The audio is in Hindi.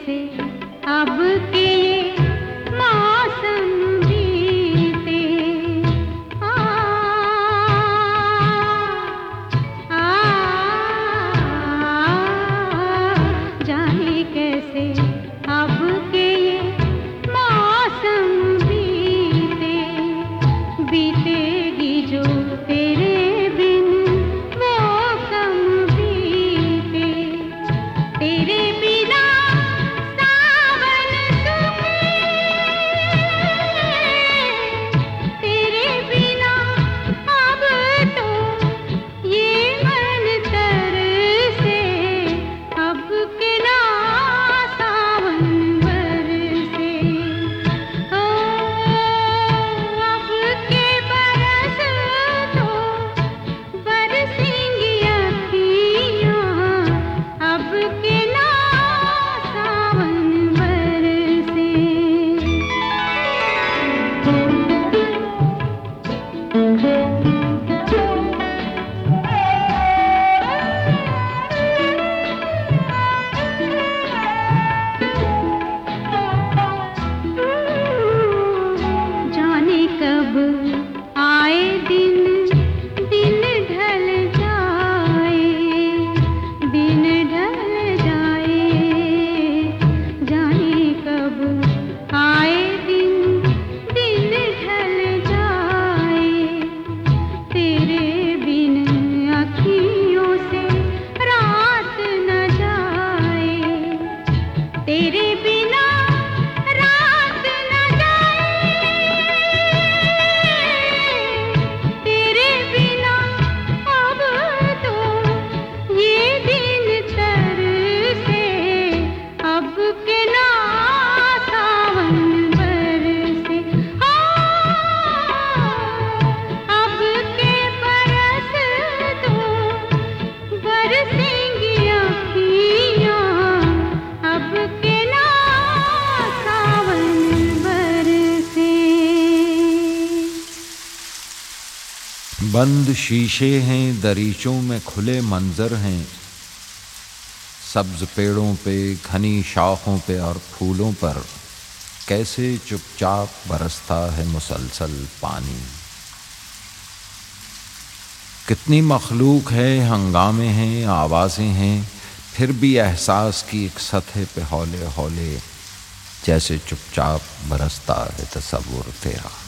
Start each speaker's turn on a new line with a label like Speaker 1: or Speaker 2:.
Speaker 1: कैसे अब के ये मौसम बीते। आ, आ, जाने कैसे अब के ये मौसम बीते। बीतेगी जो तेरे बिन वो कम बीते। तेरे बिना सावन सूखे, तेरे बिना अब तो ये मन तरसे। अब के ना सावन बरसे। ओ, अब के बरस तो बरसेंगी अखियाँ। अब के ना सावन बरसे। जाने कब आए दिन, दिन ढल जाए, दिन ढल जाए। जाने कब आए दिन, दिन ढल जाए। तेरे बिन अखियों से रात न जाए। तेरे बिना रात न जाए। तेरे बिना अब तो ये दिन तरसे। अब के ना सावन बरसे। अब के बरस तो बरसेंगी अखियाँ। अब के ना सावन बरसे।
Speaker 2: बंद शीशे हैं, दरीचों में खुले मंजर हैं। सब्ज पेड़ों पे, घनी शाखों पे और फूलों पर कैसे चुपचाप बरसता है मुसलसल पानी। कितनी मखलूक है, हंगामे हैं, आवाज़ें हैं, फिर भी एहसास की एक सतह पे हौले हौले जैसे चुपचाप बरसता है तसव्वुर तेरा।